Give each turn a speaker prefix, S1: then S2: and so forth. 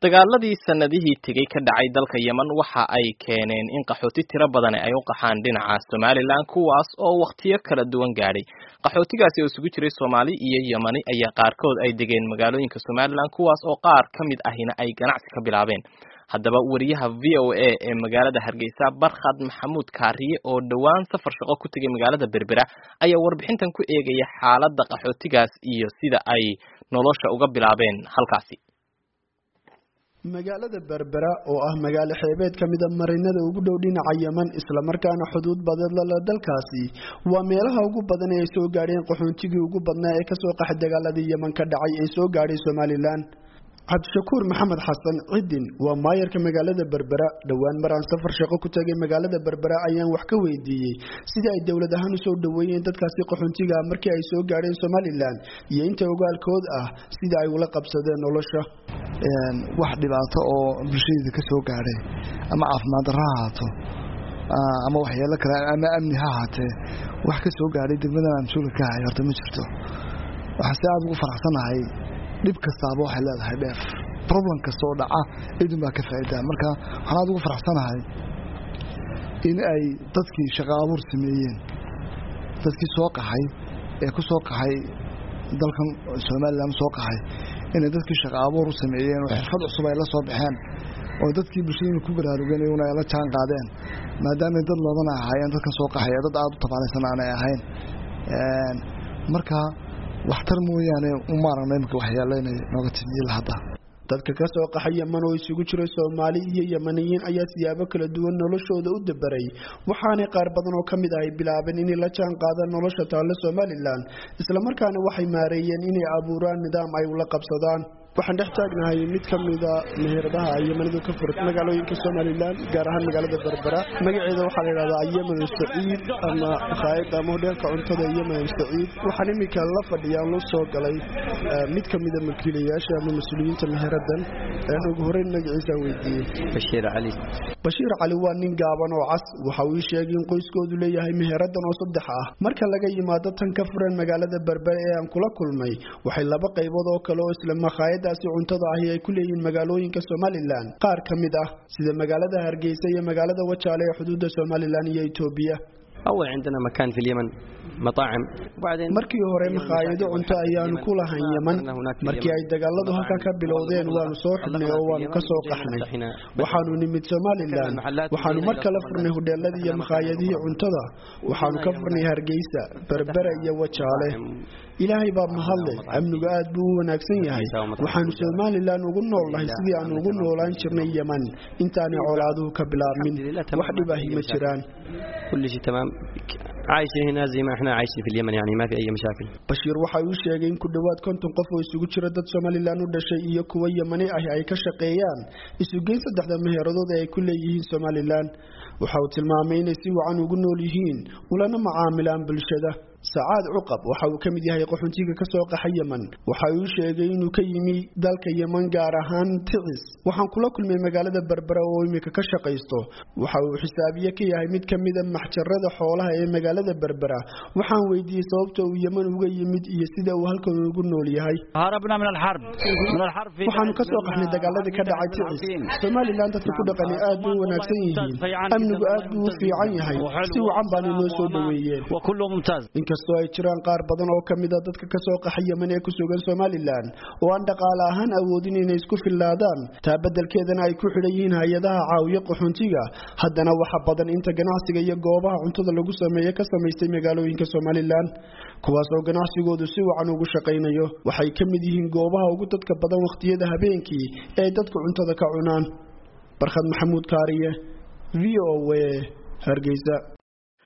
S1: dagaaladii sanadihii tegay ka dhacay dalka Yemen waxa ay keeneen in qaxooti tiro badan ay u qaxaan dhinaca Somaliland kuwaas oo waqtiyo kala duwan gaadhay qaxootigaasi oo isugu jiray Soomaali iyo Yemeni ayaa qaarkood ay degeen magaalooyinka Somaliland kuwaas oo qaar kamid ahina ay ganacsi ka bilaabeen haddaba wariyaha VOA ee magaalada Hargeysa Barkhad Maxamuud Kaariye oo dhawaan safar shaqo ku tagay magaalada Berbera ayaa warbixintan ku eegaya xaaladda qaxootigaas iyo sida ay nolosha uga bilaabeen halkaasi
S2: magaalada Berbera oo ah magaalo xeebeed kamid ah marinada ugu dhow dhinaca Yemen isla markaana xuduud badan la dalkaasi waa meelaha ugu badan ee soo gaareen qaxootigii ugu badnaa ee ka soo qaxay dagaaladii Yemen ka dhacay ee soo gaaray Somaliland Cabdishakuur Maxamed Xasan Cidin waa maayarka magaalada Berbera dhawaan maraan safar shaqo ku tagay magaalada Berbera ayaan wax ka weydiiyay sida ay dawlad ahaan u soo dhaweeyeen dadkaasi qaxootiga markii ay soo gaareen Somaliland iyo inta ogaalkood ah sida ay ula qabsadeen nolosha
S3: wax dhibaato oo bulshada ka soo gaaray ama caafimaad darro haato ama waxyeelo kale ama amni ha haatee wax ka soo gaaray degmada Amsuulka ka hay horta ma jirto waxa si aad ugu faraxsanahay dib kastaaba waxa leedahay dheef problem kasta oo dhaca idin baa ka faa'iido marka waxaan aad ugu faraxsanahay in ay dadkii shaqo abuur sameeyeen dadkii soo qaxay ee ku soo qaxay dalkan Soomaaliland soo qaxay in dadkii shaqo abuur sameeyeen oo xirfad cusub ay la soo baxeen oo dadkii bulshada ku baraarugeen inay la jaan qaadeen maadaama dad ladan ahaayeen dadka soo qaxay dad aad u tabaalaysan aan ahayn marka waxtar mooyaane u maarnay marka waxyeelaynay nooga timid hadda
S2: dadka ka soo qaxay Yemen oo isugu jira Soomaali iyo Yemeniyiin ayaa siyaabo kala duwan noloshooda u dabaray waxaana qaar badan oo kamid ah bilaabeen in la jaan qaadaan nolosha taalla Somaliland isla markaana waxay maareeyeen inay abuuraan nidaam ay ula qabsadaan waxaan dhex taagnahay mid kamid ah meheradaha Yemenidu ka furtay magaalooyinka Somaliland gaar ahaan magaalada Berbera magaceeda waxa la yiraahdaa Yemen Saciid ama qaayada modelka cuntada Yemen Saciid waxaan imika la fadhiyaa loo soo galay mid kamid ah makiilayaasha ama mas'uuliyiinta meheradan aan ugu horeyn magaciisa weydiiyay Bashir Ali waa nin gaaban oo cas waxa uu sheegay in qoyskoodu leeyahay meheradan oo saddex ah marka laga yimaado tan ka furan magaalada Berbera ee aan kula kulmay waxay laba qaybood oo kale oo isla maqaayadaasi cuntada ah ay ku leeyihiin magaalooyinka Somaliland qaar kamid ah sida magaalada Hargeysa iyo magaalada Wajaale ee xuduudda Somaliland iyo Itoobiya
S4: أول عندنا مكان في اليمن مطاعم
S2: وبعدين markii hore maqaayado cunto ayaan ku lahayn Yemen markii ay dagaaladu halka ka bilowdeen waanu soo xidhnay oo waanu ka soo qaxnay waxaanu nimid Somaliland waxaanu mar kale furnay hoteeladii iyo maqaayadihii cuntada waxaanu ka furnay Hargeysa Berbera iyo Wajaale ilaahay baa mahadle amnigu aad buu wanaagsan yahay waxaanu Somaliland ugu noolahay sidii aan ugu noolaan jirnay Yemen intaanay colaaduhu ka bilaabmin wax dhibaahi ma jiraan
S4: كل شيء تمام عايشين هنا زي ما احنا عايشين في اليمن يعني ما في اي مشاكل
S2: بشير waxa uu sheegay in ku dhawaad 50 qof oo isugu jira dad Somaliland u dhashay iyo kuwa Yemeni ah ay ka shaqeeyaan isugeyn saddexda meheeradood ay ku leeyihiin Somaliland waxa uu tilmaamay inay si wacan ugu nool yihiin ulana macaamilaan bulshada Saad Uqab waxa uu kamid yahay qaxootiga ka soo qaxay Yemen waxa uu sheegay inuu ka yimi dalka Yemen gaar ahaan Ticis waxaan kula kulmay magaalada Berbera oo imika ka shaqeysto waxa uu xisaabiye ka yahay mid kamid ah maxjarada xoolaha ee magaalada Berbera waxaan weydiiyay sababta uu Yemen uga yimid iyo sida uu halkan ugu nool yahay
S5: harabna min al-harb
S2: waxaan ka soo qaxnay dagaaladii ka dhacay Ticis Somaliland dadka ku dhaqan aad u wanaagsan yihiin amnigu aad u fiican yahay si wacan baan inoo soo dhaweeyeen
S5: wa kullu mumtaz
S2: inkastoo ay jiraan qaar badan oo kamid ah dadka ka soo qaxay Yemen ee ku sugan Somaliland oo aan dhaqaale ahaan awoodin inay isku filaadaan taa beddelkeedana ay ku xidhan yihiin hay'adaha caawiya qaxootiga haddana waxa badan inta ganacsiga iyo goobaha cuntada lagu sameeyo ka sameystay magaalooyinka Somaliland kuwaas oo ganacsigoodu si wacan ugu shaqeynayo waxay kamid yihiin goobaha ugu dadka badan waqtiyada habeenkii ee dadku cuntada ka cunaan Barkhad Maxamuud Kaariye VOA Hargeysa